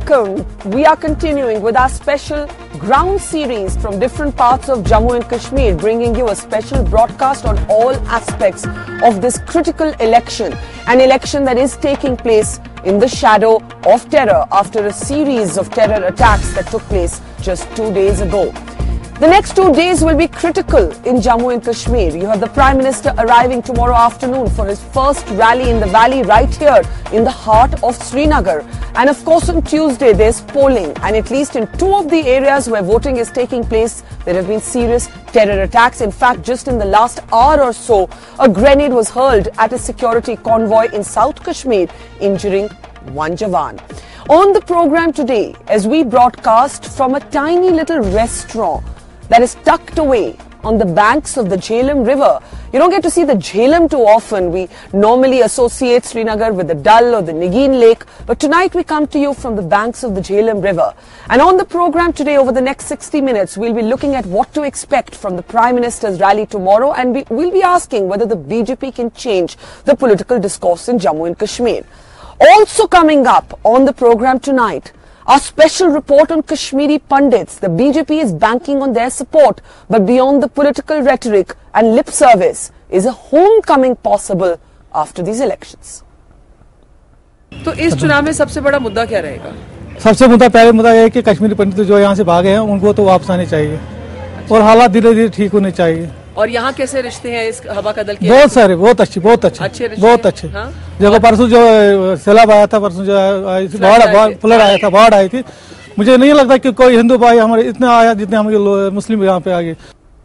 welcome. We are continuing with our special ground series from different parts of Jammu and Kashmir, bringing you a special broadcast on all aspects of this critical election, an election that is taking place in the shadow of terror after a series of terror attacks that took place just 2 days ago. The next 2 days will be critical in Jammu and Kashmir. You have the Prime Minister arriving tomorrow afternoon for his first rally in the valley right here in the heart of Srinagar. And of course on Tuesday there's polling, and at least in 2 of the areas where voting is taking place, there have been serious terror attacks. In fact, just in the last hour or so, a grenade was hurled at a security convoy in South Kashmir, injuring 1 Jawan. On the program today, as we broadcast from a tiny little restaurant that is tucked away on the banks of the Jhelum River. You don't get to see the Jhelum too often. We normally associate Srinagar with the Dal or the Nigin Lake, but tonight we come to you from the banks of the Jhelum River. And on the program today, over the next 60 minutes, we'll be looking at what to expect from the Prime Minister's rally tomorrow, and we'll be asking whether the BJP can change the political discourse in Jammu and Kashmir. Also coming up on the program tonight, our special report on Kashmiri Pundits. The BJP is banking on their support, but beyond the political rhetoric and lip service, is a homecoming possible after these elections? तो इस चुनाव में सबसे बड़ा मुद्दा क्या रहेगा? सबसे पहले मुद्दा यह है कि कश्मीरी पंडित जो यहाँ से भागे हैं उनको तो वापस आने चाहिए और हालात धीरे धीरे ठीक होने चाहिए। और यहाँ कैसे रिश्ते हैं इस हवा का दल के? बहुत सारे, बहुत अच्छे बहुत अच्छे। हाँ? जब परसों जो सैलाब आया था, परसों जो फ्लड आया था, बाढ़ आई थी, मुझे नहीं लगता कि कोई हिंदू भाई हमारे इतना आया जितने हम मुस्लिम यहाँ पे आ गए।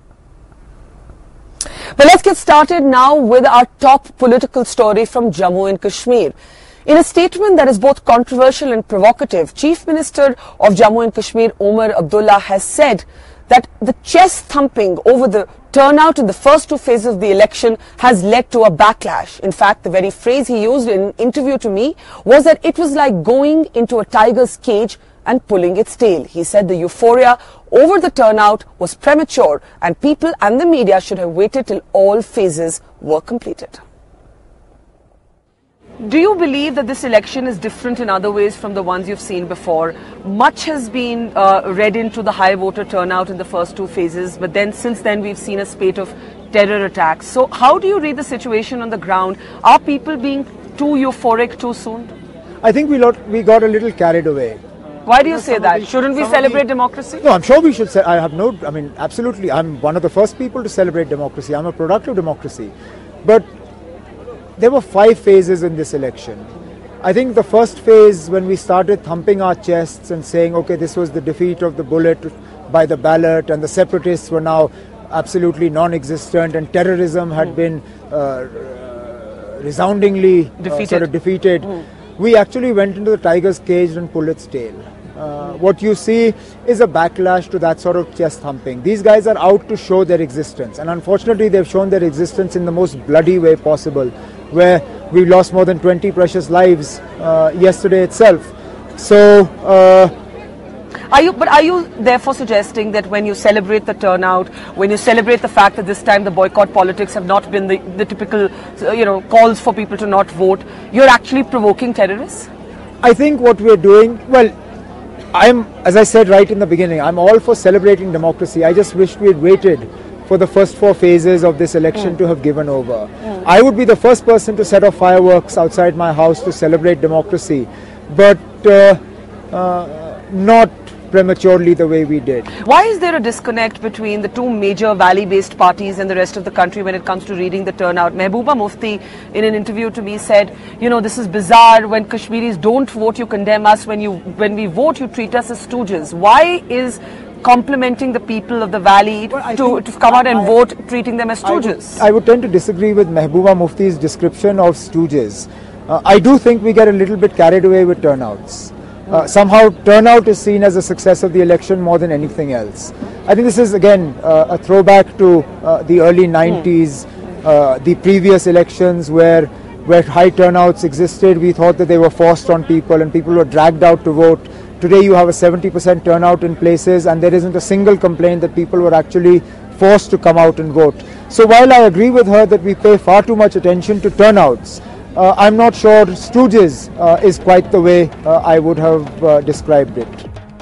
But let's get started now with our top political story from Jammu and Kashmir. In a statement that is both controversial and provocative, Chief Minister of Jammu and Kashmir, Omar Abdullah, has said that the chest thumping over the turnout in the first 2 phases of the election has led to a backlash. In fact, the very phrase he used in an interview to me was that it was like going into a tiger's cage and pulling its tail. He said the euphoria over the turnout was premature and people and the media should have waited till all phases were completed. Do you believe that this election is different in other ways from the ones you've seen before? Much has been read into the high voter turnout in the first 2 phases, but then since then we've seen a spate of terror attacks. So how do you read the situation on the ground? Are people being too euphoric too soon? I think we got a little carried away. Why do you say that? Shouldn't we celebrate democracy? No, I'm sure we should. Absolutely. I'm one of the first people to celebrate democracy. I'm a product of democracy. But there were 5 phases in this election. I think the first phase, when we started thumping our chests and saying, okay, this was the defeat of the bullet by the ballot and the separatists were now absolutely non-existent and terrorism had been resoundingly defeated. We actually went into the tiger's cage and pulled its tail. What you see is a backlash to that sort of chest thumping. These guys are out to show their existence, and unfortunately they've shown their existence in the most bloody way possible, where we lost more than 20 precious lives yesterday itself. So Are you therefore suggesting that when you celebrate the turnout, when you celebrate the fact that this time the boycott politics have not been the typical calls for people to not vote, you're actually provoking terrorists? I think what we're doing, well, as I said right in the beginning, I'm all for celebrating democracy. I just wish we had waited for the first 4 phases of this election to have given over. I would be the first person to set off fireworks outside my house to celebrate democracy, but not prematurely the way we did. Why is there a disconnect between the 2 major valley-based parties and the rest of the country when it comes to reading the turnout? Mehbooba Mufti, in an interview to me, said, this is bizarre. When Kashmiris don't vote, you condemn us. When we vote, you treat us as stooges. Why is complimenting the people of the valley to come out and vote, treating them as stooges? I would tend to disagree with Mehbooba Mufti's description of stooges. I do think we get a little bit carried away with turnouts. Somehow turnout is seen as a success of the election more than anything else. I think this is again a throwback to the early 90s, the previous elections where high turnouts existed. We thought that they were forced on people and people were dragged out to vote. Today you have a 70% turnout in places and there isn't a single complaint that people were actually forced to come out and vote. So while I agree with her that we pay far too much attention to turnouts, I'm not sure stooges is quite the way I would have described it.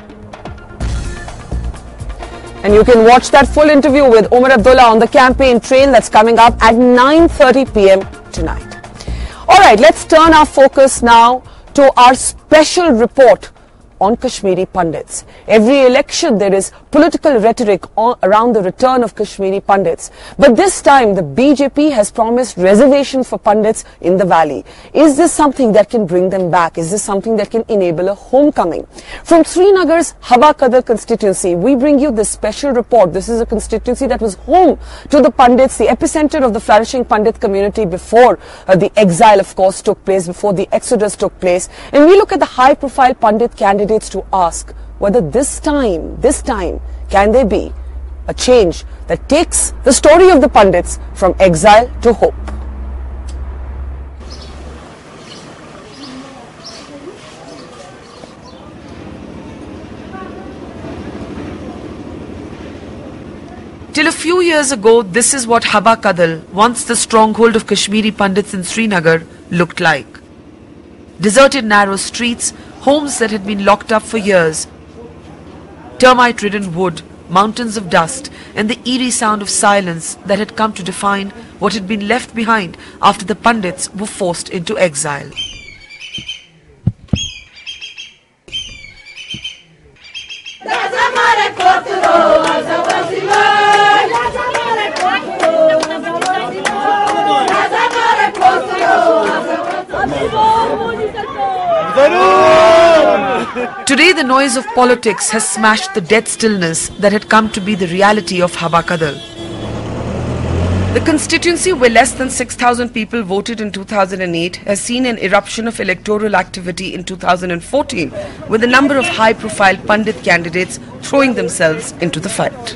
And you can watch that full interview with Omar Abdullah on the campaign trail that's coming up at 9:30 p.m. tonight. All right, let's turn our focus now to our special report on Kashmiri Pandits. Every election there is political rhetoric around the return of Kashmiri Pandits. But this time the BJP has promised reservation for Pandits in the valley. Is this something that can bring them back? Is this something that can enable a homecoming? From Srinagar's Haba Kadal constituency, we bring you this special report. This is a constituency that was home to the Pandits, the epicenter of the flourishing Pandit community before the exile, of course, took place, before the exodus took place. And we look at the high-profile Pandit candidates to ask whether this time, can there be a change that takes the story of the Pandits from exile to hope. Till a few years ago, this is what Haba Kadal, once the stronghold of Kashmiri Pandits in Srinagar, looked like. Deserted narrow streets, homes that had been locked up for years, termite-ridden wood, mountains of dust, and the eerie sound of silence that had come to define what had been left behind after the Pandits were forced into exile. Today the noise of politics has smashed the dead stillness that had come to be the reality of Haba Kadal. The constituency where less than 6,000 people voted in 2008 has seen an eruption of electoral activity in 2014, with a number of high-profile Pandit candidates throwing themselves into the fight.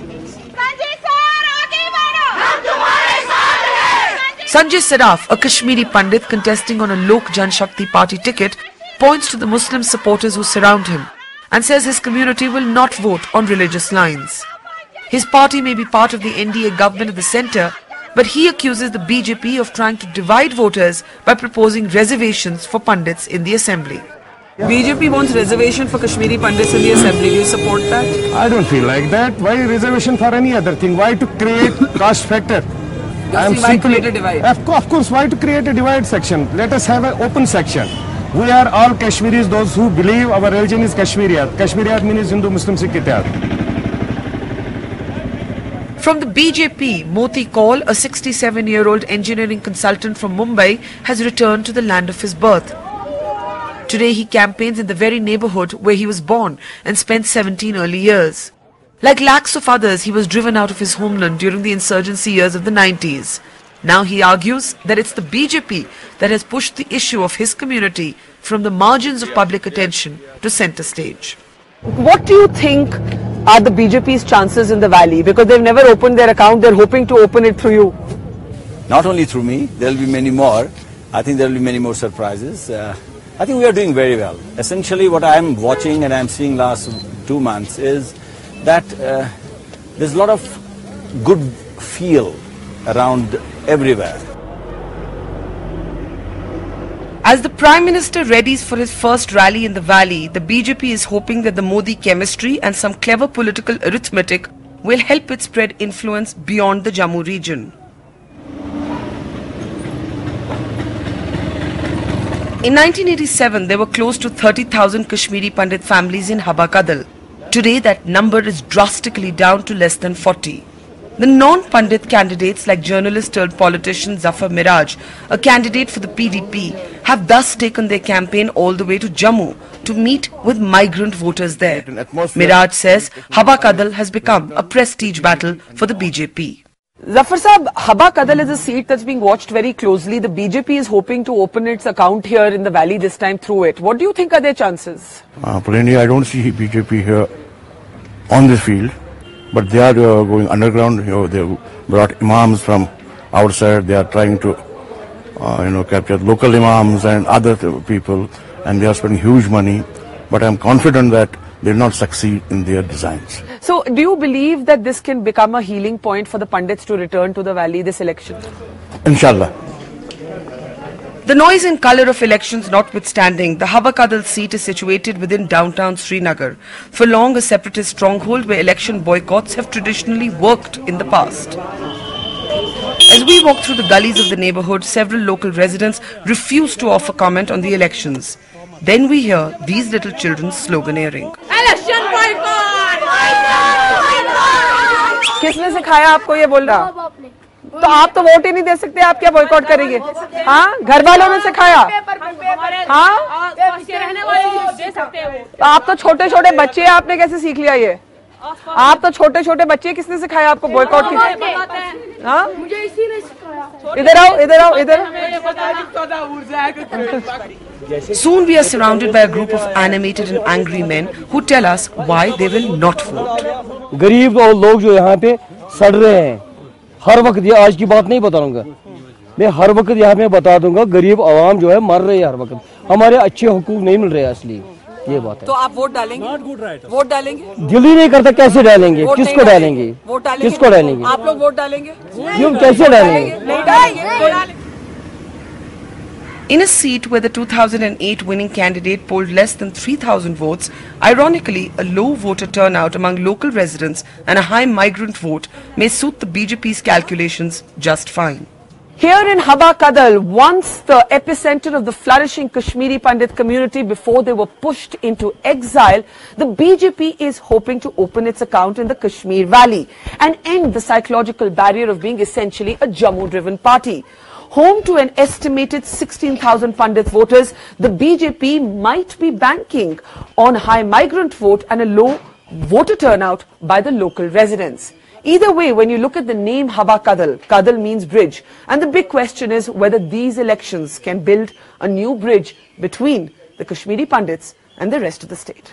Sanjay Saraf, a Kashmiri Pandit contesting on a Lok Janshakti Party ticket, points to the Muslim supporters who surround him and says his community will not vote on religious lines. His party may be part of the NDA government at the centre, but he accuses the BJP of trying to divide voters by proposing reservations for Pandits in the assembly. BJP wants reservation for Kashmiri Pandits in the assembly. Do you support that? I don't feel like that. Why reservation for any other thing? Why to create caste factor? Why create a divide? Of course, why to create a divide section? Let us have an open section. We are all Kashmiris, those who believe our religion is Kashmiriyat. Kashmiriyat means Hindu, Muslim, Sikh, Ittihad. From the BJP, Moti Kaul, a 67-year-old engineering consultant from Mumbai, has returned to the land of his birth. Today he campaigns in the very neighbourhood where he was born and spent 17 early years. Like lakhs of others, he was driven out of his homeland during the insurgency years of the 90s. Now he argues that it's the BJP that has pushed the issue of his community from the margins of public attention to centre stage. What do you think are the BJP's chances in the valley? Because they've never opened their account, they're hoping to open it through you. Not only through me, there will be many more. I think there will be many more surprises. I think we are doing very well. Essentially what I am watching and I am seeing last 2 months is that there's a lot of good feel around everywhere. As the Prime Minister readies for his first rally in the valley, the BJP is hoping that the Modi chemistry and some clever political arithmetic will help it spread influence beyond the Jammu region. In 1987, there were close to 30,000 Kashmiri Pandit families in Haba Kadal. Today, that number is drastically down to less than 40. The non-Pandit candidates like journalist turned politician Zafar Miraj, a candidate for the PDP, have thus taken their campaign all the way to Jammu to meet with migrant voters there. Miraj says Haba Kadal has become a prestige battle for the BJP. Zafar Saab, Haba Kadal is a seat that's being watched very closely. The BJP is hoping to open its account here in the valley this time through it. What do you think are their chances? Plainly, I don't see BJP here on this field. But they are going underground. They brought imams from outside. They are trying to, capture local imams and other people, and they are spending huge money. But I am confident that they will not succeed in their designs. So, do you believe that this can become a healing point for the Pandits to return to the valley this election? Inshallah. The noise and colour of elections notwithstanding, the Hawa Kadal seat is situated within downtown Srinagar, for long a separatist stronghold where election boycotts have traditionally worked in the past. As we walk through the gullies of the neighbourhood, several local residents refuse to offer comment on the elections. Then we hear these little children sloganeering. Election boycott! किसने सिखाया आपको ये बोलना? तो आप तो vote ही नहीं दे सकते, आप क्या बॉयकॉट करेंगे? हाँ, घर वालों ने सिखाया। हाँ, तो आप तो छोटे छोटे बच्चे हैं, आपने कैसे सीख लिया ये? आप तो छोटे छोटे बच्चे, किसने सिखाया आपको बॉयकॉट की? हाँ, मुझे इसी ने सिखाया। इधर आओ, इधर आओ, इधर। Soon we are surrounded by a group of animated and angry men who tell us why they will not vote. गरीब और लोग जो यहाँ पे सड़ रहे हैं, हर वक्त ये आज की बात नहीं बताऊंगा, मैं हर वक्त यहाँ पे बता दूंगा, गरीब आवाम जो है मर रही है हर वक्त, हमारे अच्छे हुकूक नहीं मिल रहे हैं, असली ये बात है। तो आप वोट डालेंगे? वोट डालेंगे? दिल ही नहीं करता, कैसे डालेंगे, किसको डालेंगे, किसको डालेंगे? आप लोग वोट डालेंगे? क्यों, कैसे डालेंगे? नहीं डालेंगे। In a seat where the 2008 winning candidate polled less than 3,000 votes, ironically, a low voter turnout among local residents and a high migrant vote may suit the BJP's calculations just fine. Here in Hawa Kadal, once the epicenter of the flourishing Kashmiri Pandit community before they were pushed into exile, the BJP is hoping to open its account in the Kashmir Valley and end the psychological barrier of being essentially a Jammu-driven party. Home to an estimated 16,000 Pandit voters, the BJP might be banking on high migrant vote and a low voter turnout by the local residents. Either way, when you look at the name Hawa Kadal, Kadal means bridge, and the big question is whether these elections can build a new bridge between the Kashmiri Pandits and the rest of the state.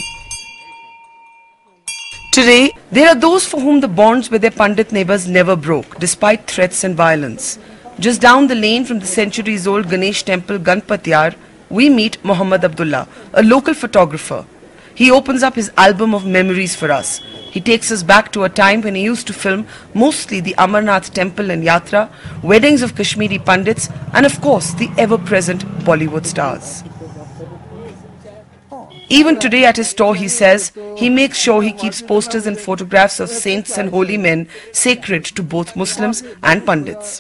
Today, there are those for whom the bonds with their Pandit neighbours never broke, despite threats and violence. Just down the lane from the centuries-old Ganesh temple Ganpatiyar, we meet Muhammad Abdullah, a local photographer. He opens up his album of memories for us. He takes us back to a time when he used to film mostly the Amarnath temple and Yatra, weddings of Kashmiri Pandits, and of course the ever-present Bollywood stars. Even today at his store, he says, he makes sure he keeps posters and photographs of saints and holy men sacred to both Muslims and Pandits.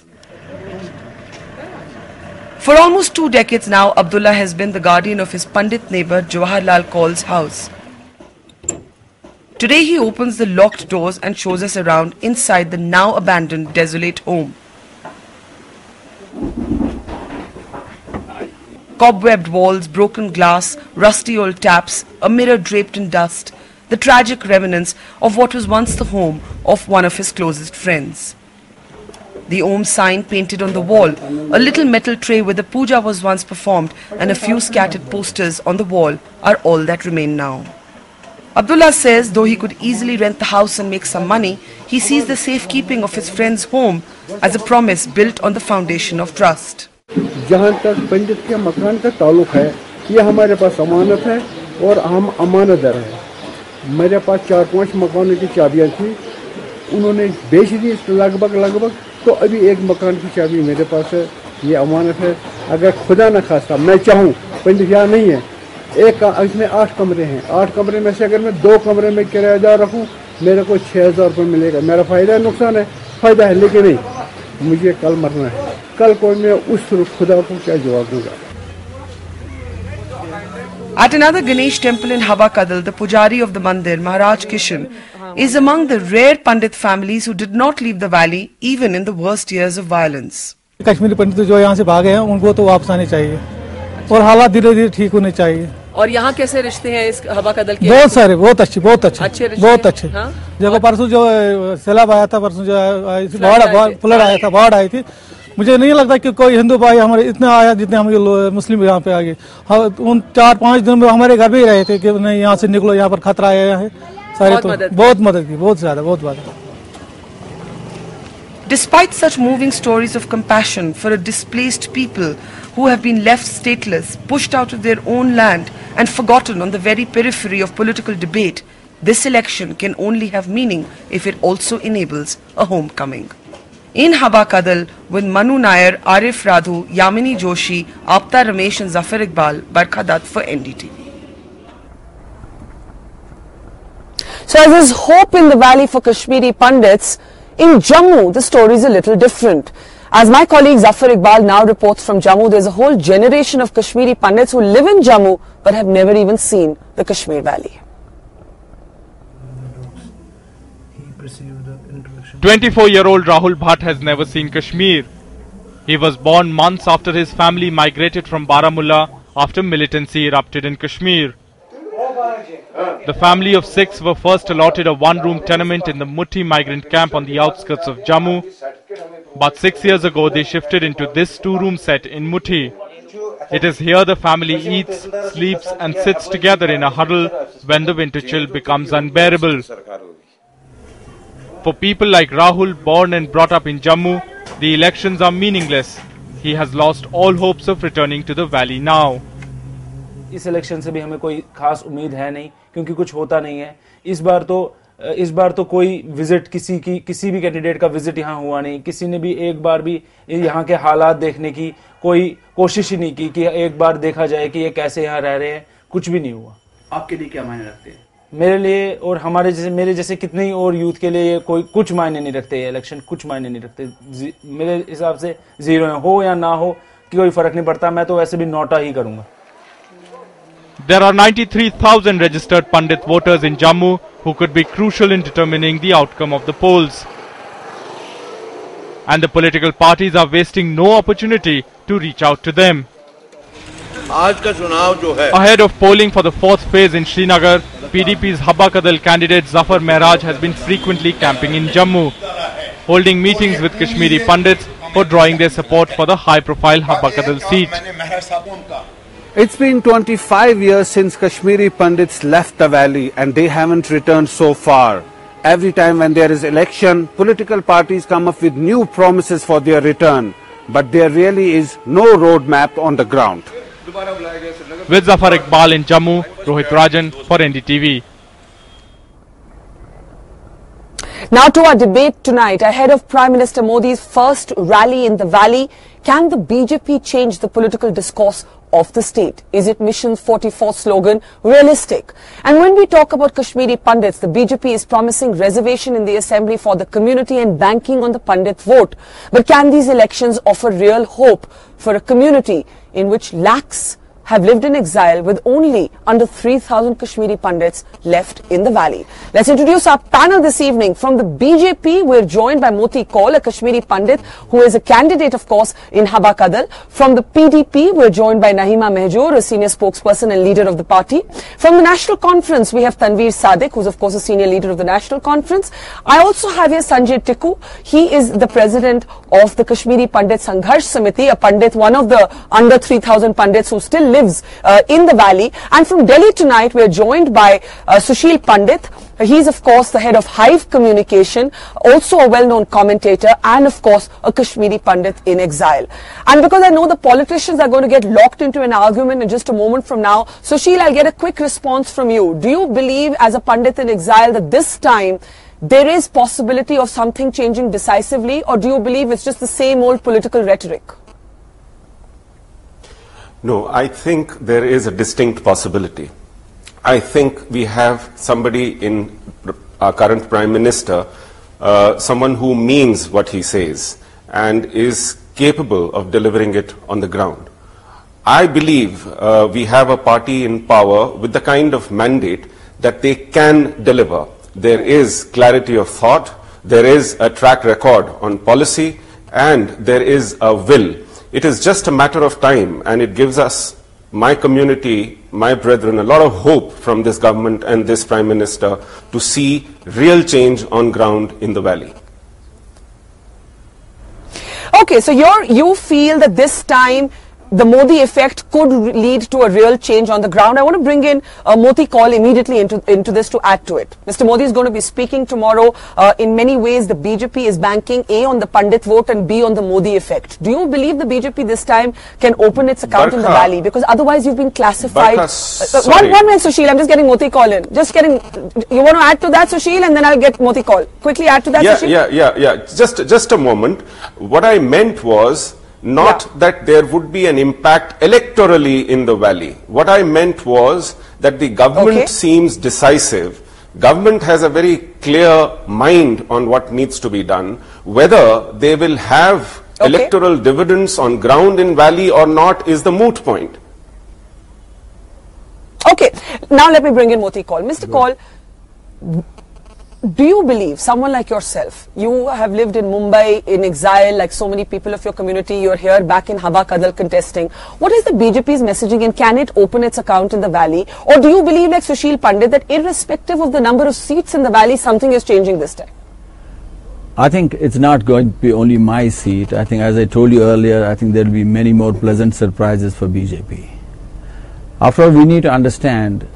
For almost 2 decades now, Abdullah has been the guardian of his Pandit neighbour Jawaharlal Kaul's house. Today he opens the locked doors and shows us around inside the now abandoned desolate home. Cobwebbed walls, broken glass, rusty old taps, a mirror draped in dust, the tragic remnants of what was once the home of one of his closest friends. The Om sign painted on the wall, a little metal tray where the puja was once performed, and a few scattered posters on the wall are all that remain now. Abdullah says though he could easily rent the house and make some money, he sees the safekeeping of his friend's home as a promise built on the foundation of trust. जहाँ तक पंडित के मकान का ताल्लुक है, ये हमारे पास अमानत है और हम अमानतदार हैं। मेरे पास 4-5 मकानों की चाबियाँ थी, उन्होंने बेच दी लगभग, तो अभी एक मकान की चाबी मेरे पास है, ये अमानत है। अगर खुदा न खास्ता मैं चाहूँ, पंडित यहाँ नहीं है, इसमें 8 कमरे हैं, 8 कमरे में से अगर मैं 2 कमरे में किराएदार रखूँ, मेरे को 6,000 रुपये मिलेगा। मेरा फ़ायदा है नुकसान है? फ़ायदा है, लेकिन नहीं, मुझे कल मरना है। कल को मैं उस खुदा को क्या जवाब दूंगा? At another Ganesh temple in Hawa Kadal, the pujari of the mandir, Maharaj Kishan, is among the rare Pandit families who did not leave the valley even in the worst years of violence. Kashmiri पंडित जो यहाँ से भागे हैं, उनको तो वापस आने चाहिए और हालात धीरे-धीरे ठीक होने चाहिए। और यहाँ कैसे रिश्ते हैं इस हवा कदल के? बहुत सारे, बहुत अच्छे बहुत अच्छे। हाँ? जब परसों जो सैलाब आया था, परसों जो फ्लड आया था, बाढ़ आई थी, मुझे नहीं लगता कि कोई हिंदू भाई हमारे इतना आया जितने हम मुस्लिम यहाँ पे आ गए। उन 4-5 दिन में हमारे घर भी रहे थे कि नहीं यहाँ से निकलो, यहाँ पर खतरा आया है। सारे तो बहुत मदद की, बहुत ज्यादा, बहुत ज्यादा। Despite such moving stories of compassion for a displaced people who have been left stateless, pushed out of their own land and forgotten on the very periphery of political debate, this election can only have meaning if it also enables a homecoming. In Habakadal with Manu Nair, Arif Radhu, Yamini Joshi, Apta Ramesh and Zafar Iqbal, Barkha Dutt for NDTV. So as there's hope in the valley for Kashmiri Pandits, in Jammu the story is a little different. As my colleague Zafar Iqbal now reports from Jammu, there's a whole generation of Kashmiri Pandits who live in Jammu but have never even seen the Kashmir Valley. 24-year-old Rahul Bhatt has never seen Kashmir. He was born months after his family migrated from Baramulla after militancy erupted in Kashmir. The family of 6 were first allotted a one-room tenement in the Muthi migrant camp on the outskirts of Jammu. But 6 years ago they shifted into this 2-room set in Muthi. It is here the family eats, sleeps and sits together in a huddle when the winter chill becomes unbearable. For people like Rahul, born and brought up in Jammu, the elections are meaningless. He has lost all hopes of returning to the valley now. इस election से भी हमें कोई खास उम्मीद है नहीं, क्योंकि कुछ होता नहीं है। इस बार तो कोई विजिट किसी भी कैंडिडेट का विजिट यहाँ हुआ नहीं। किसी ने भी एक बार भी यहाँ के हालात देखने की कोई कोशिश ही नहीं की कि एक बार देखा जाए कि ये कैसे यहाँ रह रहे हैं। कुछ भी नहीं हुआ। आपके लिए क्या मायने रखते हैं? मेरे लिए और मेरे जैसे कितने ही और यूथ के लिए कोई कुछ मायने नहीं रखते। ये इलेक्शन कुछ मायने नहीं रखते। मेरे हिसाब से जीरो है, हो या ना हो कि कोई फर्क नहीं पड़ता। मैं तो वैसे भी नोटा ही करूंगा। There are 93,000 registered Pandit voters in Jammu who could be crucial in determining the outcome of the polls. And the political parties are wasting no opportunity to reach out to them. Ahead of polling for the 4th phase in Srinagar, PDP's Habakadal candidate Zafar Mehraj has been frequently camping in Jammu, holding meetings with Kashmiri Pandits for drawing their support for the high-profile Habakadal seat. It's been 25 years since Kashmiri Pandits left the valley and they haven't returned so far. Every time when there is election, political parties come up with new promises for their return, but there really is no roadmap on the ground. With Zafar Iqbal in Jammu, Rohit Rajan for NDTV. Now to our debate tonight. Ahead of Prime Minister Modi's first rally in the valley, can the BJP change the political discourse of the state? Is it Mission 44 slogan realistic? And when we talk about Kashmiri Pandits, the BJP is promising reservation in the assembly for the community and banking on the Pandit vote. But can these elections offer real hope for a community in which lakhs have lived in exile with only under 3,000 Kashmiri Pandits left in the valley? Let's introduce our panel this evening. From the BJP, we're joined by Moti Kaul, a Kashmiri Pandit who is a candidate, of course, in Habakadal. From the PDP, we're joined by Nahima Mehjoor, a senior spokesperson and leader of the party. From the National Conference, we have Tanveer Sadiq, who's of course a senior leader of the National Conference. I also have here Sanjay Tikku. He is the president of the Kashmiri Pandit Sangharsh Samiti, a Pandit, one of the under 3,000 Pandits who still lives in the valley. And from Delhi tonight, we are joined by Sushil Pandit. He's of course the head of Hive Communication, also a well-known commentator and of course a Kashmiri Pandit in exile. And because I know the politicians are going to get locked into an argument in just a moment from now, Sushil, I'll get a quick response from you. Do you believe as a Pandit in exile that this time there is possibility of something changing decisively, or do you believe it's just the same old political rhetoric? No, I think there is a distinct possibility. I think we have somebody in our current Prime Minister, someone who means what he says and is capable of delivering it on the ground. I believe we have a party in power with the kind of mandate that they can deliver. There is clarity of thought, there is a track record on policy, and there is a will. It is just a matter of time, and it gives us, my community, my brethren, a lot of hope from this government and this Prime Minister to see real change on ground in the valley. Okay, so you feel that this time the Modi effect could lead to a real change on the ground. I want to bring in Moti Kaul immediately into this to add to it. Mr. Modi is going to be speaking tomorrow. In many ways, the BJP is banking A on the Pandit vote and B on the Modi effect. Do you believe the BJP this time can open its account in the valley? Because otherwise you've been classified. One minute, Sushil. I'm just getting Moti Kaul in. Just getting. You want to add to that, Sushil, and then I'll get Moti Kaul. Quickly add to that, Sushil. Yeah. Just a moment. What I meant was not that there would be an impact electorally in the valley. What I meant was that the government seems decisive. Government has a very clear mind on what needs to be done. Whether they will have electoral dividends on ground in valley or not is the moot point. Okay, now let me bring in Moti Kaul. Mr. Kaul, do you believe, someone like yourself, you have lived in Mumbai in exile like so many people of your community, you're here back in Hawa Kadal contesting. What is the BJP's messaging and can it open its account in the valley? Or do you believe like Sushil Pandit that irrespective of the number of seats in the valley, something is changing this time? I think it's not going to be only my seat. I think, as I told you earlier, I think there will be many more pleasant surprises for BJP. After all, we need to understand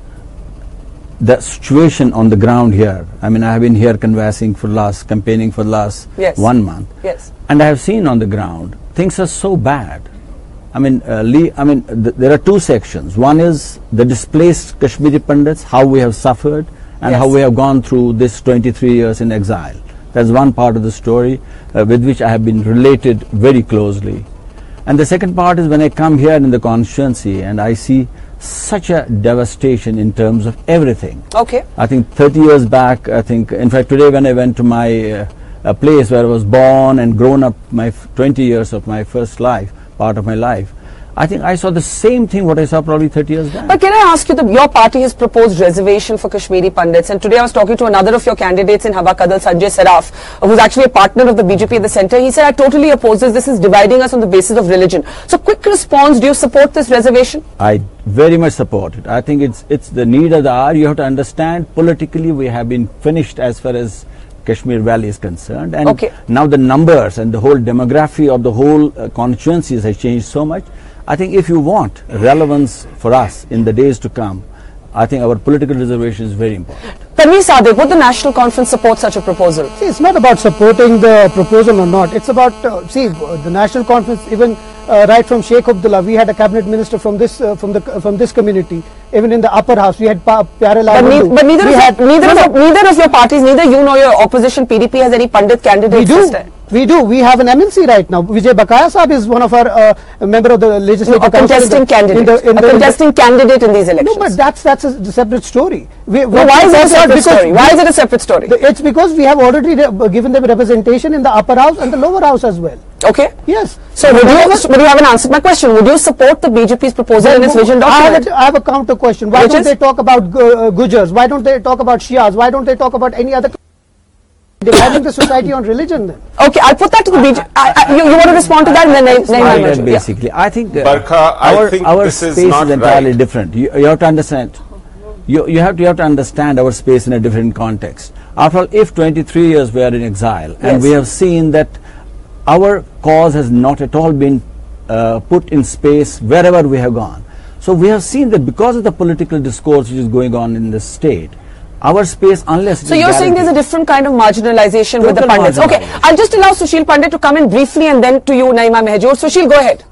the situation on the ground here. I mean, I have been here campaigning for the last 1 month. Yes. And I have seen on the ground, things are so bad. I mean, there are two sections. One is the displaced Kashmiri Pandits, how we have suffered and how we have gone through this 23 years in exile. That's one part of the story with which I have been related very closely. And the second part is when I come here in the constituency and I see such a devastation in terms of everything. Okay. I think 30 years back, I think, in fact, today when I went to my place where I was born and grown up, my 20 years of my first life, part of my life, I think I saw the same thing what I saw probably 30 years back. But can I ask you, your party has proposed reservation for Kashmiri Pandits, and today I was talking to another of your candidates in Hawa Kadal, Sanjay Saraf, who's actually a partner of the BJP at the centre. He said, I totally oppose this is dividing us on the basis of religion. So quick response, do you support this reservation? I very much support it. I think it's the need of the hour. You have to understand, politically we have been finished as far as Kashmir Valley is concerned, and now the numbers and the whole demography of the whole constituencies has changed so much. I think if you want relevance for us in the days to come, I think our political reservation is very important. Tanveer Sadiq, would the National Conference support such a proposal? See, it's not about supporting the proposal or not. It's about, the National Conference, even right from Sheikh Abdullah, we had a cabinet minister from this community. Even in the upper house, we had Pyare Lal Nehru. But neither of your parties, neither you nor your opposition PDP has any Pandit candidates this time. We do. We have an MLC right now. Vijay Bakaya Saab is one of our member of the legislative council. Contesting candidate in these elections. No, but that's a separate story. Why is it a separate story? Why is it a separate story? It's because we have already given them representation in the upper house and the lower house as well. Okay. Yes. So, but you haven't answered my question. Would you support the BJP's proposal in its vision document? I have a counter question. Why don't they talk about Gujars? Why don't they talk about Shias? Why don't they talk about any other? Dividing the society on religion then. Okay, I'll put that to the BJP. You want to respond to that and then basically. I think Barkha, our space is entirely different. You have to understand. You have to understand our space in a different context. After all, if 23 years we are in exile and we have seen that our cause has not at all been put in space wherever we have gone. So we have seen that because of the political discourse which is going on in the state, our space, unless... So you're saying there's a different kind of marginalization with the Pandits. Okay, I'll just allow Sushil Pandit to come in briefly and then to you, Naima Mehjoor. Sushil, go ahead.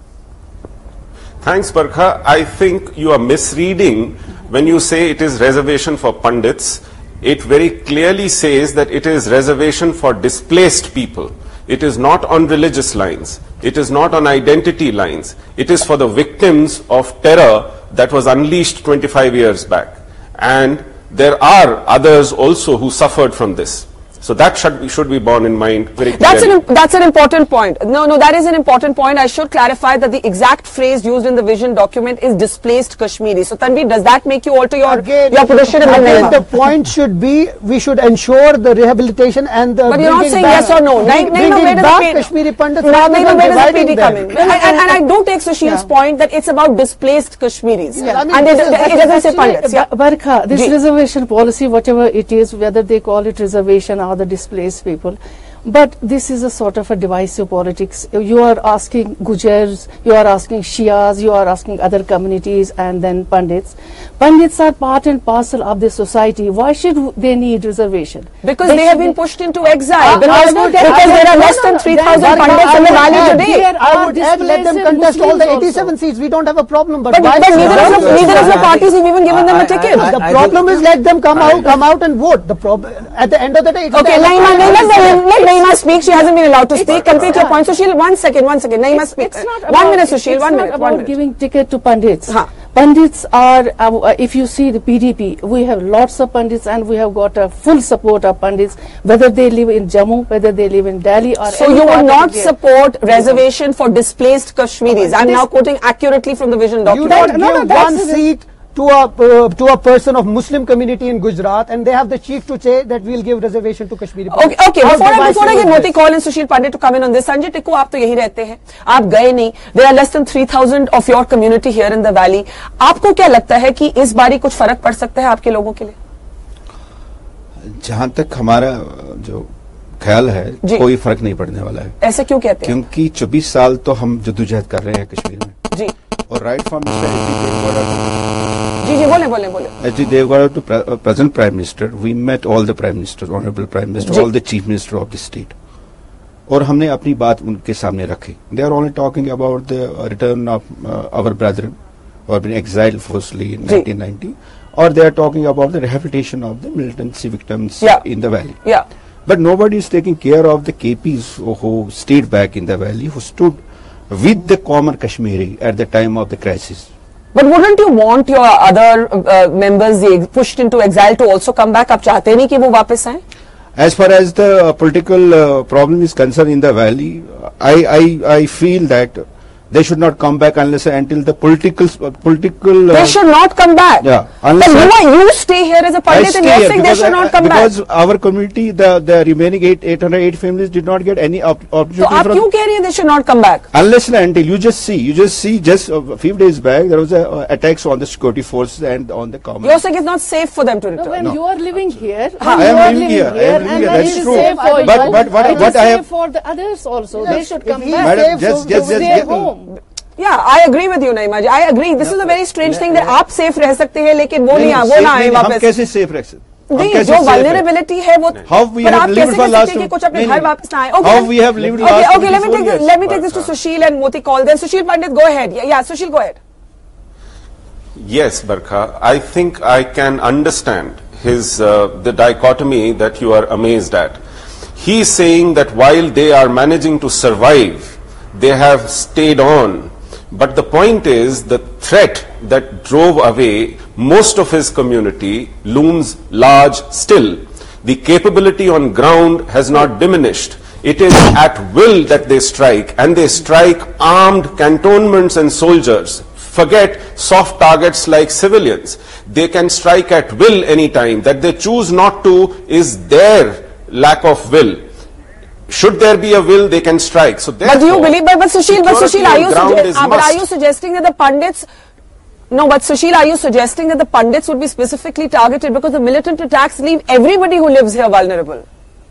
Thanks, Barkha. I think you are misreading when you say it is reservation for Pandits. It very clearly says that it is reservation for displaced people. It is not on religious lines. It is not on identity lines. It is for the victims of terror that was unleashed 25 years back. And there are others also who suffered from this. So that should be borne in mind very clearly. That's an important point. No, that is an important point. I should clarify that the exact phrase used in the vision document is displaced Kashmiri. So Tanveer, does that make you alter your position? Again, the point should be we should ensure the rehabilitation and the. But you're not saying yes or no. Bringing back Kashmiri Pandits. Where does the PD come in? And I do take Sushil's point that it's about displaced Kashmiris. And it doesn't say Pandits. Barkha, this reservation policy, whatever it is, whether they call it reservation or the displaced people, But this is a sort of a divisive politics. You are asking Gujars, you are asking Shias, you are asking other communities, and then Pandits. Pandits are part and parcel of the society. Why should they need reservation? Because they have been pushed into exile. Because there are less than 3,000 Pandits in the valley today. I would add, let them contest all the 87 seats. We don't have a problem. But neither of the parties have even given them a ticket. The problem is let them come out and vote. The problem at the end of the day. Okay, let Naima speak. She hasn't been allowed to speak. Complete your point. Sushil, one second. Naima, speak. It's not 1 minute, Sushil. 1 minute. It's not about giving ticket to Pandits. Pandits are, if you see the PDP, we have lots of Pandits and we have got a full support of Pandits, whether they live in Jammu, whether they live in Delhi or So you would not support reservation for displaced Kashmiris. I'm now quoting accurately from the vision document. You don't give one seat to a person of Muslim community in Gujarat, and they have the chief to say that we'll give reservation to Kashmiri. Okay. Before I get Moti call and Sushil Pandit to come in on this, Sanjay Tikku, आप तो यहीं रहते हैं, आप गए नहीं. There are less than 3,000 of your community here in the valley. आपको क्या लगता है कि इस बारी कुछ फर्क पड़ सकता है आपके लोगों के लिए? जहाँ तक हमारा जो ख्याल है, कोई फर्क नहीं पड़ने वाला है. ऐसे क्यों कहते हैं? क्योंकि 24 साल तो हम जद्दोजहद कर रहे हैं कश्मीर में. जी. और राइट फ्रॉम जी बोले. H.D. Devgowda to present Prime Minister, we met all the Prime Ministers, Honorable Prime Minister, all the Chief Minister of the state. और हमने अपनी बात उनके सामने रखी. They are only talking about the return of our brethren who have been exiled forcibly in 1990, or they are talking about the rehabilitation of the militancy victims in the valley. Yeah. But nobody is taking care of the KPs who stayed back in the valley, who stood with the common Kashmiri at the time of the crisis. But wouldn't you want your other members pushed into exile to also come back? आप चाहते नहीं कि वो वापस आएं? As far as the political problem is concerned in the valley, I feel that they should not come back unless until the political. They should not come back. Yeah. But you stay here as a Pandit and you're saying they should not come back. Because our community, the remaining 808 families did not get any opportunity. So आप क्यों कह रही हैं they should not come back? Unless and until you just see just a few days back there was attacks on the security forces and on the common. You're saying it's not safe for them to return. No, when you are living here, I am living here. That's true. But what I have for the others also, they should come back. Madam, just home. Yeah, I agree with you, Naima ji. I agree. This is a very strange thing that आप safe रह सकते हैं, लेकिन वो ना आए वापस. हम कैसे safe रह सकते? नहीं, जो vulnerability है वो. How we have lived for last. कि कुछ अपने घर वापस ना आए. How we have lived last. Okay, let me take this to Sushil and Moti call. Then Sushil Pandit, go ahead. Yeah, Sushil, go ahead. Yes, Barkha. I think I can understand his the dichotomy that you are amazed at. He is saying that while they are managing to survive, they have stayed on. But the point is, the threat that drove away most of his community looms large still. The capability on ground has not diminished. It is at will that they strike, and they strike armed cantonments and soldiers. Forget soft targets like civilians. They can strike at will anytime. That they choose not to is their lack of will. Should there be a will, they can strike. So but do you believe? But Sushil, are you suggesting that the Pandits? No, but Sushil, are you suggesting that the Pandits would be specifically targeted because the militant attacks leave everybody who lives here vulnerable?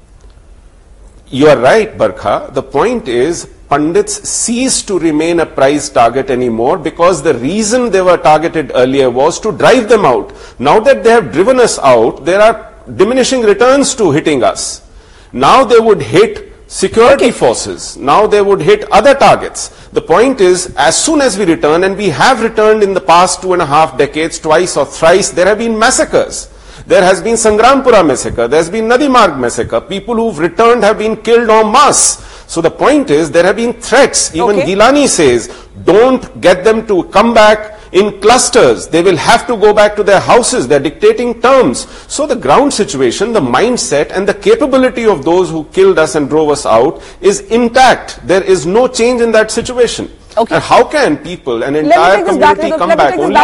You are right, Barkha. The point is, Pandits cease to remain a prize target anymore because the reason they were targeted earlier was to drive them out. Now that they have driven us out, there are diminishing returns to hitting us. Now they would hit security forces. Now they would hit other targets. The point is, as soon as we return, and we have returned in the past 2.5 decades, twice or thrice, there have been massacres. There has been Sangrampura massacre. There has been Nadimarg massacre. People who've returned have been killed en masse. So the point is, there have been threats. Even Gilani says, don't get them to come back in clusters. They will have to go back to their houses. They're dictating terms. So the ground situation, the mindset and the capability of those who killed us and drove us out is intact. There is no change in that situation. And how can people, an entire community come back? A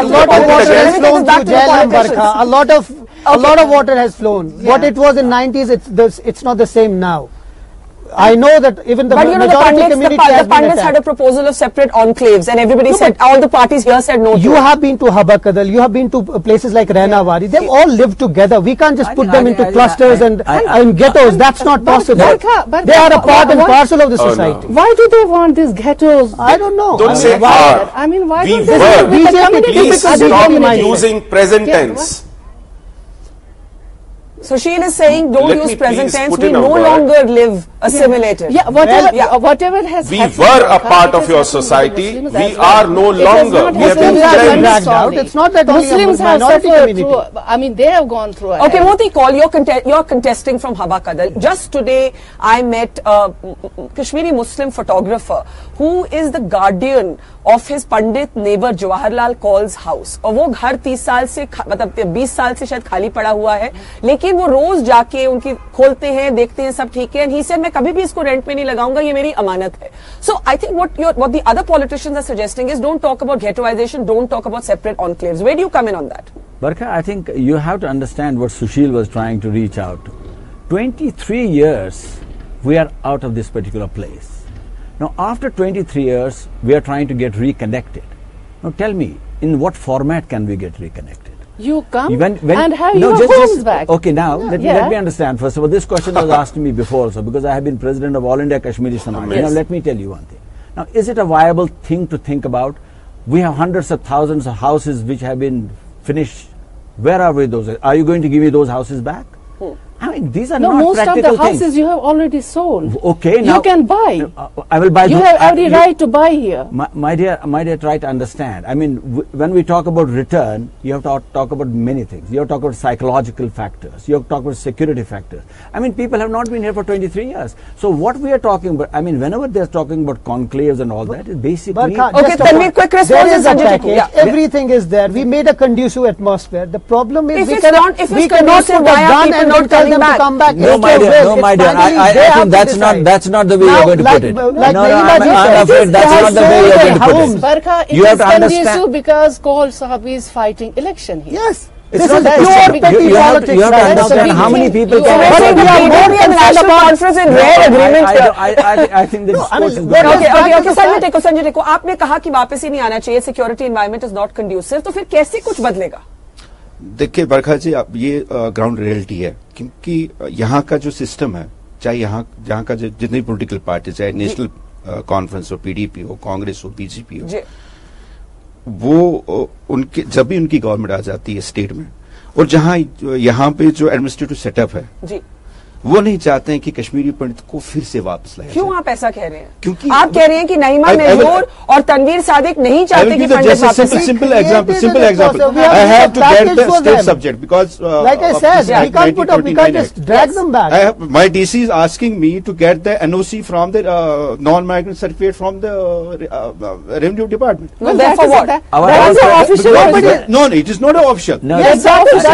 lot of water has flown. What it was in 90s, it's not the same now. I know that even the but you know, majority community has the been Pandits had a proposal of separate enclaves, and everybody said, all the parties here said no. You have been to Habakadal, you have been to places like Rainawari. They've all lived together. We can't just put them into clusters and ghettos. That's not possible. They are a part and parcel of the society. Why do they want these ghettos? I don't know. Don't say are. I mean, why We don't they live with the were. community? Please stop using present Yeah, tense. Sushil is saying, don't Let use me present please tense. put We in a no word. longer live assimilated. Yeah, whatever has We happened. were a part of your society. We are no longer. We have been dragged out. It's not that only a Muslims have minority suffered community. through. I mean, they have gone through. Okay, Moti Kaul, you're contesting from Habakadal. Just today, I met a Kashmiri Muslim photographer who is the guardian of his Pandit neighbor Jawaharlal Kaul's house. और वो घर 30 साल से मतलब 20 साल से शायद खाली पड़ा हुआ है, लेकिन वो रोज जाके उनकी खोलते हैं, देखते हैं सब ठीक है. And he said, मैं कभी भी इसको रेंट पे नहीं लगाऊंगा, ये मेरी अमानत है. So I think what the other politicians are suggesting is don't talk about ghettoization, don't talk about separate enclaves. Where do you come in on that? Barkha, I think you have to understand what Sushil was trying to reach out to. 23 years we are out of this particular place. Now after 23 years we are trying to get reconnected. Now tell me, in what format can we get reconnected? You come and have your homes back. Okay, now let me understand. First of all, this question was asked to me before also, because I have been president of All India Kashmiri Samaj. Now let me tell you one thing. Now, is it a viable thing to think about? We have hundreds of thousands of houses which have been finished. Where are we those? Are you going to give me those houses back? I mean, these are not most practical of the houses things. you have already sold. Okay, now you can buy. I will buy. You have every right to buy here. My dear, try to understand. I mean, when we talk about return, you have to talk about many things. You have to talk about psychological factors. You have to talk about security factors. I mean, people have not been here for 23 years. So what we are talking about, I mean, whenever they are talking about conclaves and all that, it basically. Okay, tell me quick response. There is a package. Everything is there. We made a conducive atmosphere. The problem is we cannot put a gun and don't tell them to come back. No, my dear. I think that's not the way you're going to put it. I'm afraid that's not the way you're going to put it. Barkha, it You have is to understand. conducive because Kaul Sahab is fighting election here. Yes. It's not pure petty politics. You have to understand how many people can. National conference in rare agreement. I think this discourse is going. Okay, Sanjay देखो, आपने कहा कि वापस ही नहीं आना चाहिए, security environment is not conducive, तो फिर कैसे कुछ बदलेगा? देखिए बरखा जी, अब ये ग्राउंड रियलिटी है, क्योंकि यहाँ का जो सिस्टम है, चाहे यहाँ का जितनी पॉलिटिकल पार्टी, चाहे नेशनल कॉन्फ्रेंस हो, पीडीपी हो, कांग्रेस हो, बीजेपी हो, वो उनके जब भी उनकी गवर्नमेंट आ जाती है स्टेट में, और जहां यहाँ पे जो एडमिनिस्ट्रेटिव सेटअप है जी, वो नहीं चाहते हैं कि कश्मीरी पंडित को फिर से वापस लाया। क्यों आप ऐसा कह रहे हैं? क्योंकि आप कह रहे हैं कि नईमा मेजूर और तनवीर सादिक नहीं चाहते कि पंडित वापस आए। Simple example. I have to get the state subject because like I said, we can't just drag them back. My DC is asking me to get the NOC from the non-migrant certificate from the revenue department. Well, therefore what? That's an official. No, it is not official. No, yes,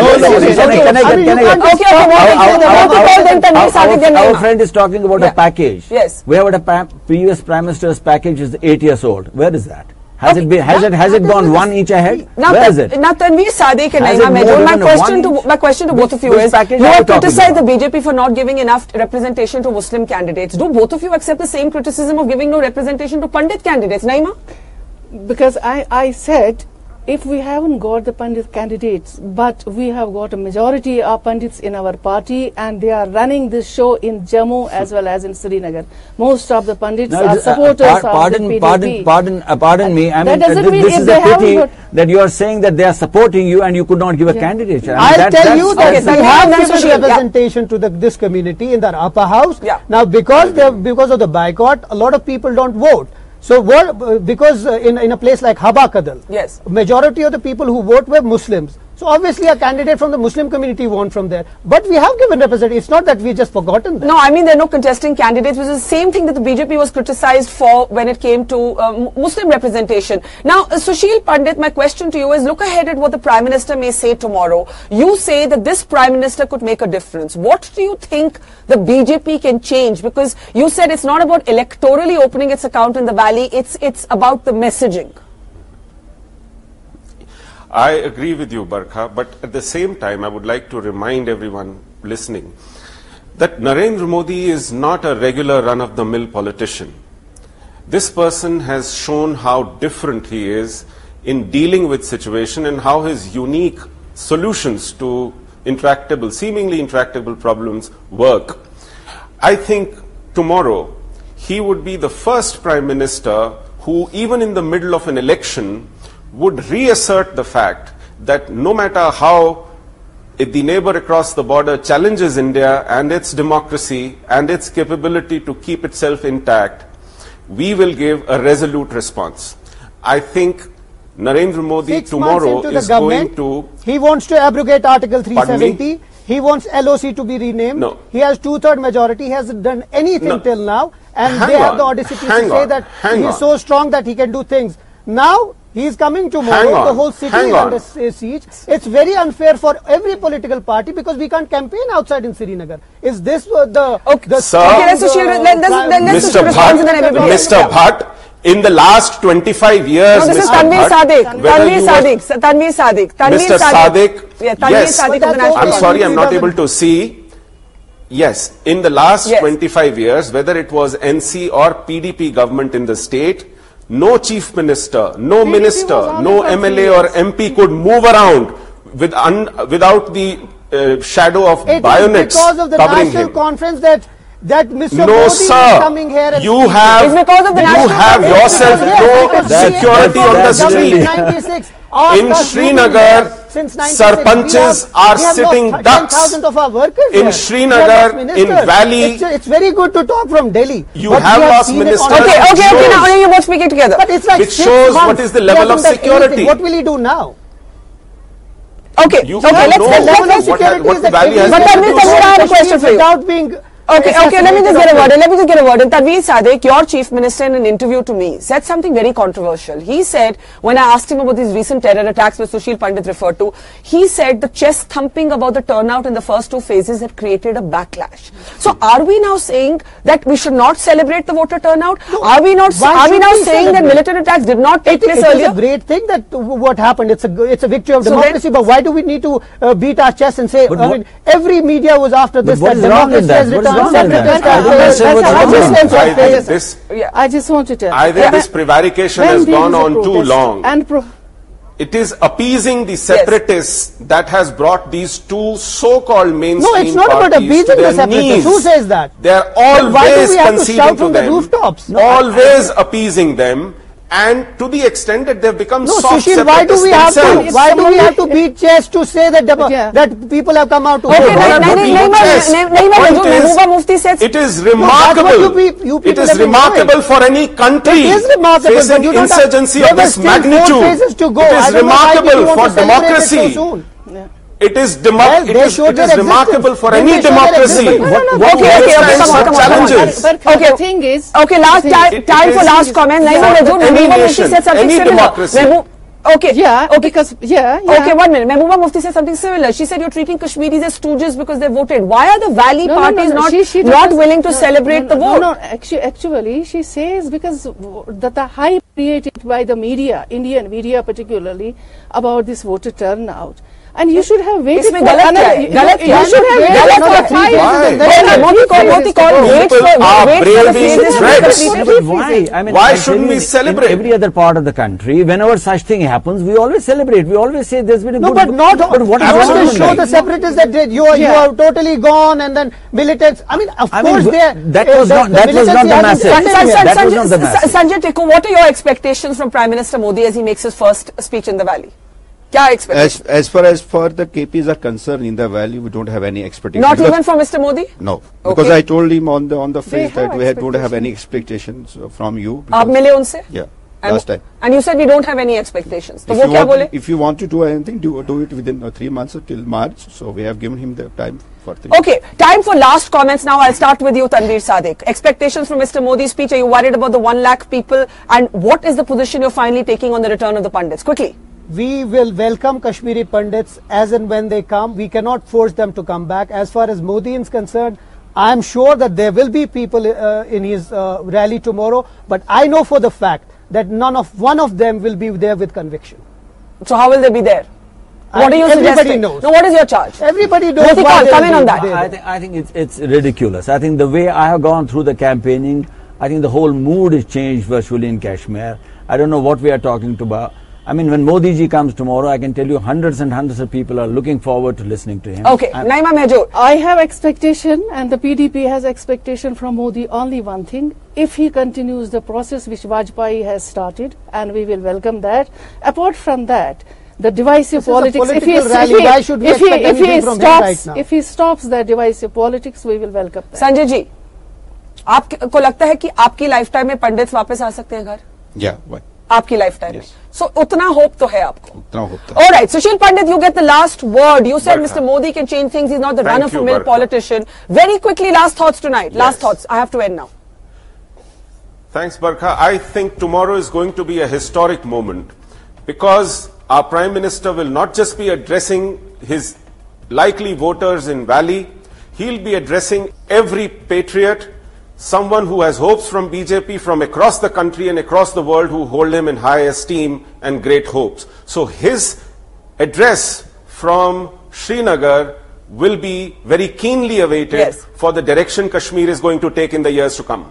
our friend is talking about a package. Yes. We have a previous Prime Minister's package is 8 years old. Where is that? Has it gone one inch ahead? Where is it? Now Tanveer Sadiq and Naima Major, my question to both of you is, you have criticized the BJP for not giving enough representation to Muslim candidates. Do both of you accept the same criticism of giving no representation to Pandit candidates? Naima? Because I said, if we haven't got the Pandit candidates, but we have got a majority of Pandits in our party and they are running this show in Jammu as well as in Srinagar. Most of the Pandits are supporters of the PDP. Pardon me. I mean, this is a pity that you are saying that they are supporting you and you could not give a candidate. I'll tell you that we have given representation to this community in the upper house. Now, because of the boycott, a lot of people don't vote. So because in a place like Habakadal, yes, majority of the people who vote were Muslims. So obviously a candidate from the Muslim community won from there. But we have given representation. It's not that we just forgotten that. No, I mean there are no contesting candidates, which is the same thing that the BJP was criticized for when it came to Muslim representation. Now, Sushil Pandit, my question to you is, look ahead at what the Prime Minister may say tomorrow. You say that this Prime Minister could make a difference. What do you think the BJP can change? Because you said it's not about electorally opening its account in the valley, it's about the messaging. I agree with you, Barkha, but at the same time, I would like to remind everyone listening that Narendra Modi is not a regular run-of-the-mill politician. This person has shown how different he is in dealing with situation and how his unique solutions to seemingly intractable problems work. I think tomorrow he would be the first Prime Minister who, even in the middle of an election, would reassert the fact that no matter how if the neighbor across the border challenges India and its democracy and its capability to keep itself intact, we will give a resolute response. I think Narendra Modi tomorrow is going to... He wants to abrogate Article 370. He wants LOC to be renamed. No. He has 2/3 majority. He hasn't done anything till now. And they have the audacity to say that he is so strong that he can do things. Now, he is coming tomorrow. The whole city is under siege. It's very unfair for every political party because we can't campaign outside in Srinagar. Is this the... Mr. Bhatt, in the last 25 years... No, this is Tanveer Sadiq. Mr. Sadiq. Yes, Sadiq I'm sorry, I'm not able to see. Yes, in the last 25 years, whether it was NC or PDP government in the state, no chief minister, no minister, no MLA or MP could move around without the shadow of bayonets because of the covering national him. conference that Mr. No, Modi sir. is coming here and You have yourself no security on the street. In Srinagar, sarpanches are sitting ducks. In Srinagar, in Valley. It's very good to talk from Delhi. You have lost ministers. Okay, now you both speaking together. But it's like which shows what is the level of security. What will he do now? Okay, let's what Valley has But Tanveer, I have a question for you. Without being... Okay, let me just get a word. And Tanveer Sadiq, your chief minister, in an interview to me, said something very controversial. He said, when I asked him about these recent terror attacks which Sushil Pandit referred to, he said the chest thumping about the turnout in the first two phases had created a backlash. So are we now saying that we should not celebrate the voter turnout? No. Are we now saying that militant attacks did not take place earlier? It's a great thing that what happened. It's a victory of democracy. But why do we need to beat our chest and say, I mean, every media was after this, that democracy has returned. I just want to tell. I think this prevarication has gone on too long. It is appeasing the separatists that has brought these two so-called mainstream parties. No, it's not about appeasing the separatists. Who says that? They are always conceding to them, always appeasing them. And to the extent that they have become soft Sushil, why do we have to beat chest to say that that people have come out to vote? It is remarkable. It is remarkable for any country facing insurgency of this magnitude. It is remarkable for democracy. It is remarkable for any democracy. Challenges. The thing is, last time for last comment. Any nation, any democracy. Okay. Because 1 minute. Mehbooba Mufti said something similar. She said you're treating Kashmiris as stooges because they voted. Why are the Valley parties not willing to celebrate the vote? No, actually, she says because the hype created by the media, Indian media particularly, about this voter turnout. And you should have waited for another. You should have waited for 5 years. Why shouldn't we celebrate? In every other part of the country, whenever such thing happens, we always celebrate. We always say there's been a good... But what is wrong to show the separatists that you are totally gone and then militants... I mean, of course that was not the message. Sanjay Tikku, what are your expectations from Prime Minister Modi as he makes his first speech in the Valley? As far as for the KPs are concerned in the Valley, we don't have any expectations. Not even from Mr. Modi? No, because I told him on the face that we don't have any expectations from you. आप मिले उनसे? Yeah, last time. And you said we don't have any expectations. So if you want to do anything, do it within 3 months till March. So we have given him the time for 3 months. Okay, time for last comments now. I'll start with you, Tanveer Sadiq. Expectations from Mr. Modi's speech. Are you worried about the 1 lakh people? And what is the position you're finally taking on the return of the Pandits? Quickly. We will welcome Kashmiri Pandits as and when they come. We cannot force them to come back. As far as Modi is concerned, I am sure that there will be people in his rally tomorrow. But I know for the fact that one of them will be there with conviction. So how will they be there? What are you Everybody suggesting? knows. No, what is your charge? Everybody knows. Moti why Kaul, they come are in on doing that. it. I think it's ridiculous. I think the way I have gone through the campaigning, I think the whole mood is changed virtually in Kashmir. I don't know what we are talking about. I mean, when Modi ji comes tomorrow, I can tell you hundreds and hundreds of people are looking forward to listening to him. Okay, Naima Mehjoor. I have expectation and the PDP has expectation from Modi only one thing. If he continues the process which Vajpayee has started, and we will welcome that. Apart from that, the divisive politics, if he stops the divisive politics, we will welcome that. Sanjay ji, आपको लगता है कि आपकी lifetime में पंडित वापस आ सकते हैं घर? Yeah, आपकी लाइफ टाइम में? So उतना होप तो है आपको? उतना होप तो। All right, Sushil Pandit, you get the last word. You said Mr. Modi can change things. He's not the run-of-the-mill politician. Very quickly, last thoughts tonight. Last thoughts. I have to end now. Thanks, Barkha. I think tomorrow is going to be a historic moment because our Prime Minister will not just be addressing his likely voters in Valley, he'll be addressing every patriot, someone who has hopes from BJP from across the country and across the world who hold him in high esteem and great hopes. So his address from Srinagar will be very keenly awaited for the direction Kashmir is going to take in the years to come.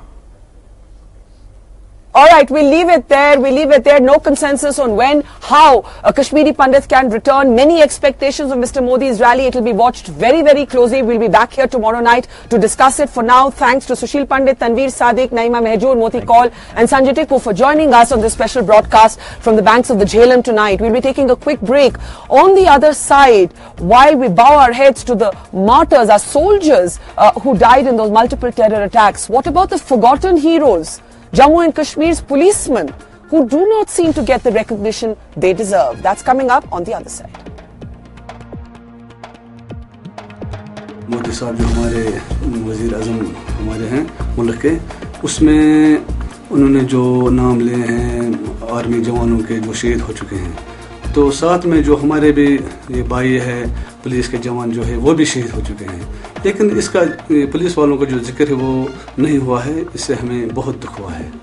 All right, we'll leave it there. We'll leave it there. No consensus on when, how Kashmiri Pandit can return. Many expectations of Mr. Modi's rally. It will be watched very, very closely. We'll be back here tomorrow night to discuss it. For now, thanks to Sushil Pandit, Tanveer Sadiq, Naima Mehjoor, Moti Kaul and Sanjay Tikku for joining us on this special broadcast from the banks of the Jhelum tonight. We'll be taking a quick break. On the other side, while we bow our heads to the martyrs, our soldiers who died in those multiple terror attacks, what about the forgotten heroes? Jammu and Kashmir's policemen who do not seem to get the recognition they deserve. That's coming up on the other side. Modi साहब जो हमारे वजीर आज़म हमारे हैं मुल्क के, उसमें उन्होंने जो नाम लिए हैं आर्मी जवानों के जो शहीद हो चुके हैं, तो साथ में जो हमारे भी ये भाई है पुलिस के जवान जो है वो भी शहीद हो चुके हैं, लेकिन इसका पुलिस वालों का जो जिक्र है वो नहीं हुआ है। इससे हमें बहुत दुख हुआ है।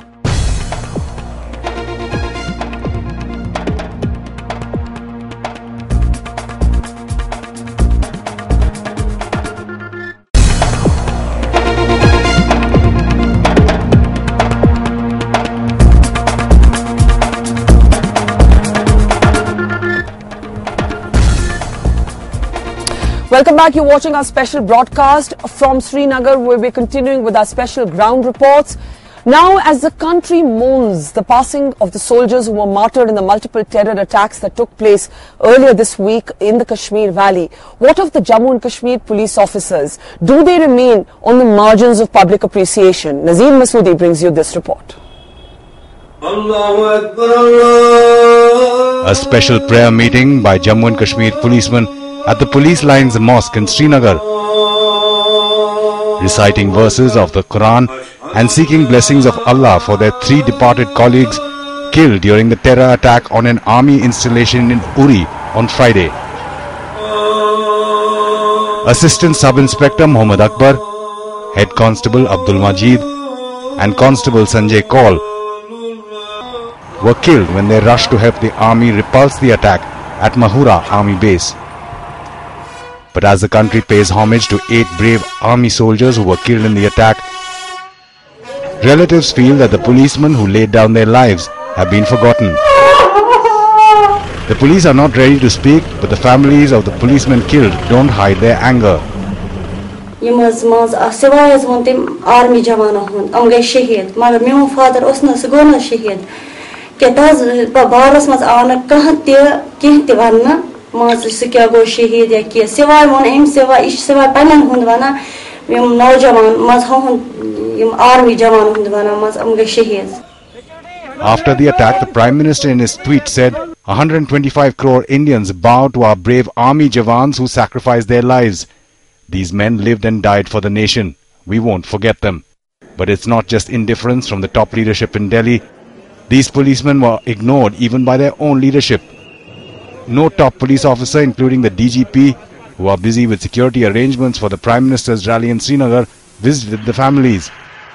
Welcome back. You're watching our special broadcast from Srinagar. We'll be continuing with our special ground reports. Now, as the country mourns the passing of the soldiers who were martyred in the multiple terror attacks that took place earlier this week in the Kashmir Valley, what of the Jammu and Kashmir police officers? Do they remain on the margins of public appreciation? Nazim Masoodi brings you this report. A special prayer meeting by Jammu and Kashmir policemen at the Police Lines Mosque in Srinagar, reciting verses of the Quran and seeking blessings of Allah for their 3 departed colleagues killed during the terror attack on an army installation in Uri on Friday. Assistant Sub-Inspector Mohammad Akbar, Head Constable Abdul Majid and Constable Sanjay Kaul were killed when they rushed to help the army repulse the attack at Mahura Army Base. But as the country pays homage to 8 brave army soldiers who were killed in the attack, relatives feel that the policemen who laid down their lives have been forgotten. The police are not ready to speak, but the families of the policemen killed don't hide their anger. Army जवानों हम गए शहीद मगर main father go न शहीद क्या बारस मज आव न कह वन सह क्या गो शहीद या कह सिवाय वो अम सिवाय सिवाय पन्न हुंद वन नौजवान मज आर्मी जवान हुंद वन मज हम गए शहीद. After the attack, the Prime Minister in his tweet said, 125 crore Indians bow to our brave army jawans who sacrificed their lives. These men lived and died for the nation. We won't forget them. But it's not just indifference from the top leadership in Delhi. These policemen were ignored even by their own leadership. No top police officer, including the DGP, who are busy with security arrangements for the Prime Minister's rally in Srinagar, visited the families.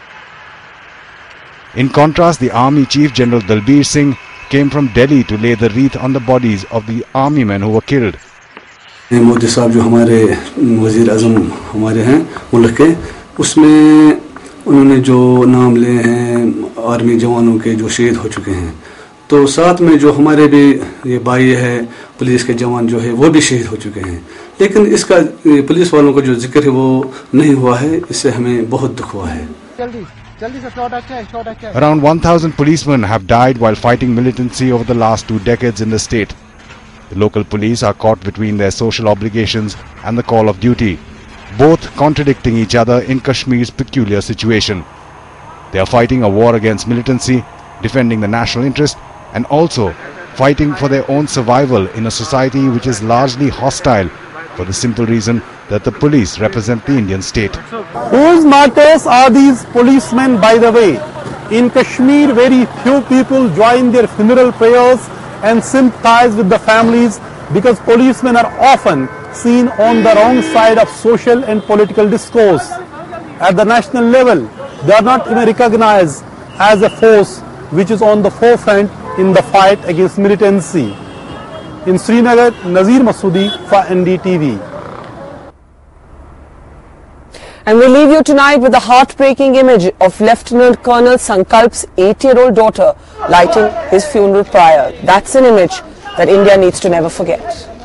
In contrast, the Army Chief General Dalbir Singh came from Delhi to lay the wreath on the bodies of the army men who were killed. Modi साहब जो हमारे वजीर आज़म हमारे हैं मुल्क के, उसमें उन्होंने जो नाम लिए हैं आर्मी जवानों के जो शहीद हो चुके हैं, तो साथ में जो हमारे भी ये भाई है पुलिस के जवान जो है वो भी शहीद हो चुके हैं, लेकिन इसका पुलिस वालों का जो जिक्र है वो नहीं हुआ है, इससे हमें बहुत दुख हुआ है। Around 1,000 policemen have died while fighting militancy over the last 2 decades in the state. The local police are caught between their social obligations and the call of duty, both contradicting each other in Kashmir's peculiar situation. They are fighting a war against militancy, defending the national interest, and also fighting for their own survival in a society which is largely hostile for the simple reason that the police represent the Indian state. Whose martyrs are these policemen, by the way? In Kashmir, very few people join their funeral prayers and sympathize with the families because policemen are often seen on the wrong side of social and political discourse. At the national level, they are not even recognized as a force which is on the forefront in the fight against militancy. In Srinagar, Nazir Masoodi for NDTV. And we leave you tonight with the heartbreaking image of Lieutenant Colonel Sankalp's 8-year-old daughter lighting his funeral pyre. That's an image that India needs to never forget.